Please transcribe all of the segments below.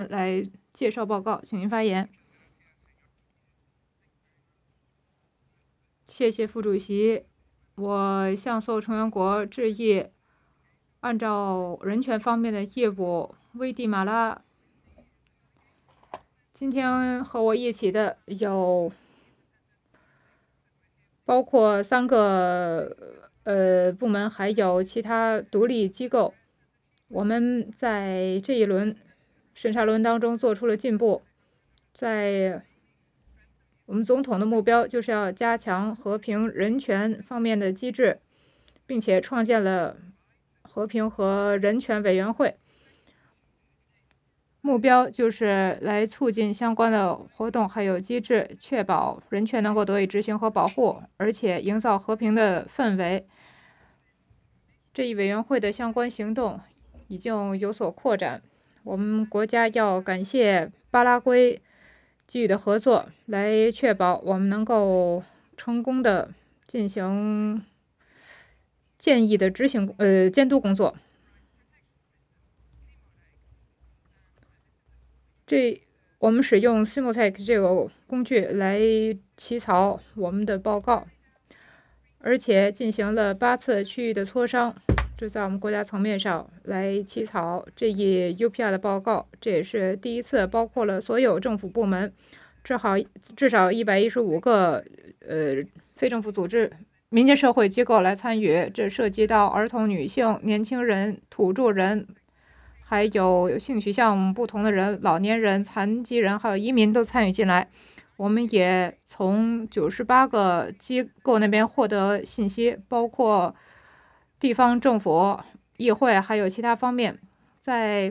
来介绍报告，请您发言。谢谢副主席，我向所有成员国致意。按照人权方面的业务，危地马拉今天和我一起的有包括3个部门，还有其他独立机构。我们在这一轮审查轮当中做出了进步。在我们总统的目标就是要加强和平人权方面的机制，并且创建了和平和人权委员会。目标就是来促进相关的活动还有机制，确保人权能够得以执行和保护，而且营造和平的氛围。这一委员会的相关行动已经有所扩展。我们国家要感谢巴拉圭给予的合作，来确保我们能够成功的进行建议的监督工作。我们使用 Simultac 这个工具来起草我们的报告，而且进行了8次区域的磋商，这在我们国家层面上来起草这一 UPR 的报告，这也是第一次包括了所有政府部门，至少115个非政府组织、民间社会机构来参与，这涉及到儿童、女性、年轻人、土著人，还有性取向不同的人、老年人、残疾人，还有移民都参与进来。我们也从98个机构那边获得信息，包括地方政府、议会，还有其他方面。在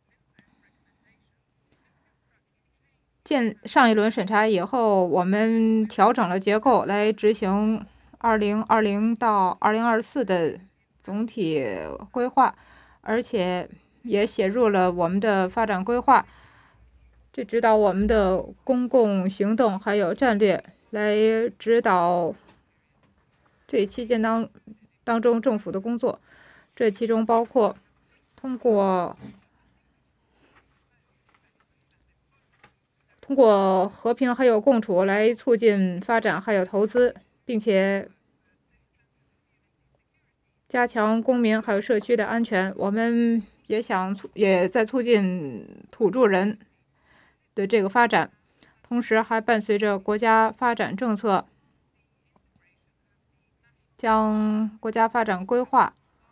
上一轮审查以后，我们调整了结构来执行2020到2024的总体规划，而且也写入了我们的发展规划，这指导我们的公共行动还有战略，来指导这期间当中政府的工作。这其中包括通过和平还有共处来促进发展还有投资，并且加强公民还有社区的安全。我们也在促进土著人的这个发展，同时还伴随着国家发展政策，将国家发展规划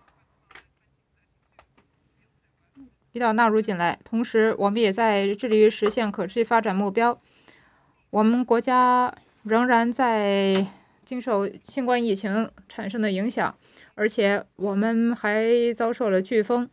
一道纳入进来。同时我们也在致力于实现可持续发展目标。我们国家仍然在经受新冠疫情产生的影响，而且我们还遭受了飓风，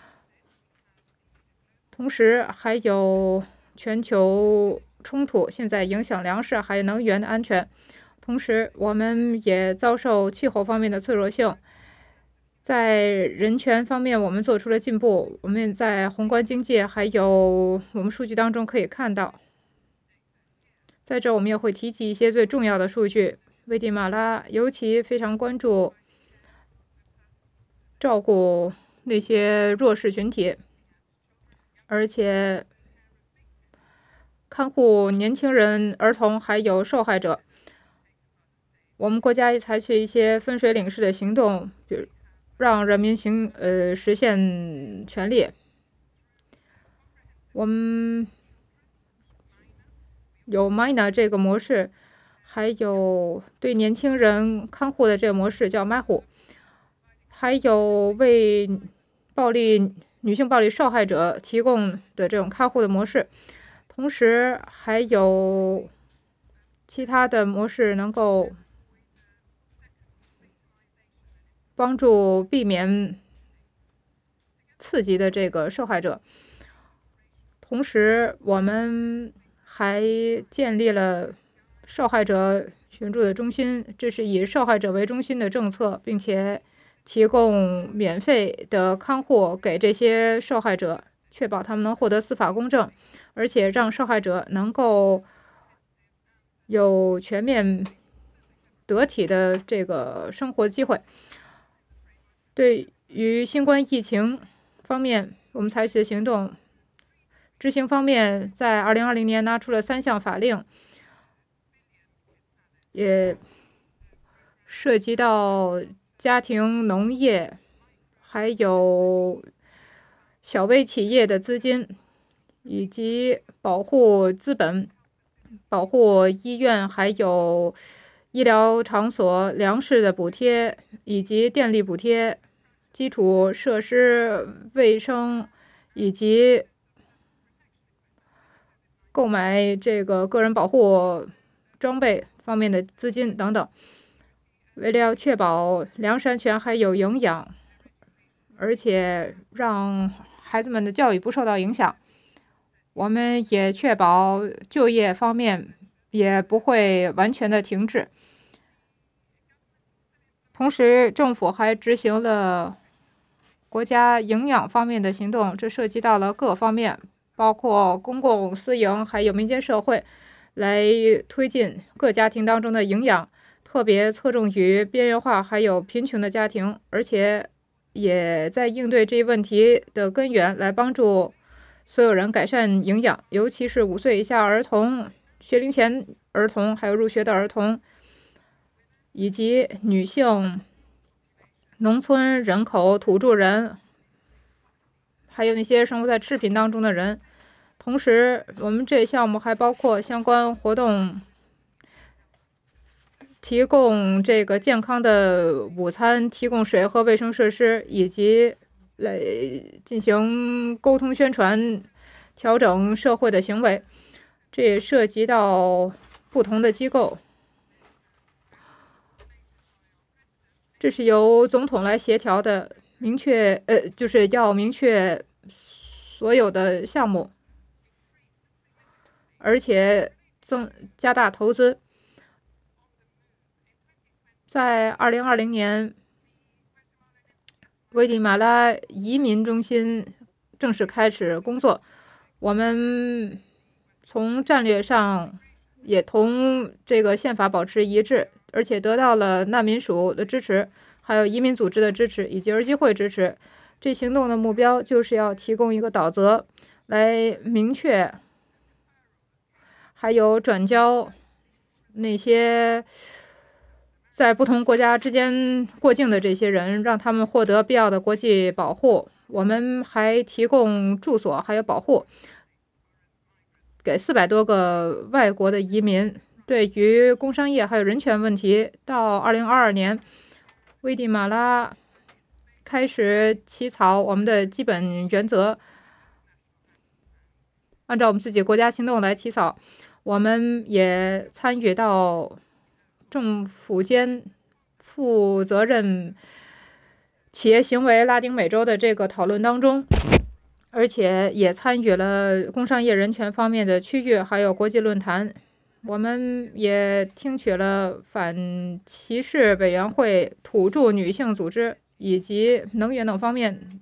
同时还有全球冲突，现在影响粮食还有能源的安全。同时我们也遭受气候方面的脆弱性。在人权方面我们做出了进步，我们在宏观经济还有我们数据当中可以看到。在这我们也会提及一些最重要的数据。危地马拉尤其非常关注照顾那些弱势群体，而且看护年轻人、儿童还有受害者。我们国家也采取一些分水岭式的行动，比如让人民实现权利。我们有 MINA 这个模式，还有对年轻人看护的这个模式叫 MAHU， 还有为女性暴力受害者提供的这种看护的模式，同时还有其他的模式能够帮助避免刺激的这个受害者。同时我们还建立了受害者援助的中心，这是以受害者为中心的政策，并且提供免费的看护给这些受害者，确保他们能获得司法公正，而且让受害者能够有全面得体的这个生活机会。对于新冠疫情方面，我们采取的行动执行方面，在2020年拿出了3项法令，也涉及到家庭农业，还有小微企业的资金，以及保护资本、保护医院还有医疗场所粮食的补贴，以及电力补贴、基础设施卫生，以及购买这个个人保护装备方面的资金等等。为了确保粮食安全还有营养，而且让孩子们的教育不受到影响，我们也确保就业方面也不会完全的停滞。同时，政府还执行了国家营养方面的行动，这涉及到了各方面，包括公共、私营还有民间社会，来推进各家庭当中的营养，特别侧重于边缘化还有贫穷的家庭，而且也在应对这一问题的根源，来帮助所有人改善营养，尤其是5岁以下儿童、学龄前儿童，还有入学的儿童，以及女性、农村人口、土著人，还有那些生活在赤贫当中的人。同时，我们这项目还包括相关活动，提供这个健康的午餐，提供水和卫生设施，以及来进行沟通宣传，调整社会的行为。这也涉及到不同的机构，这是由总统来协调的，就是要明确所有的项目，而且加大投资。在2020年，危地马拉移民中心正式开始工作。我们从战略上也同这个宪法保持一致，而且得到了难民署的支持，还有移民组织的支持，以及儿基会支持。这行动的目标就是要提供一个导则，来明确还有转交那些在不同国家之间过境的这些人，让他们获得必要的国际保护。我们还提供住所还有保护给400多个外国的移民。对于工商业还有人权问题，到2022年，危地马拉开始起草我们的基本原则，按照我们自己国家行动来起草。我们也参与到政府间负责任企业行为拉丁美洲的这个讨论当中，而且也参与了工商业人权方面的区域还有国际论坛。我们也听取了反歧视委员会、土著女性组织以及能源等方面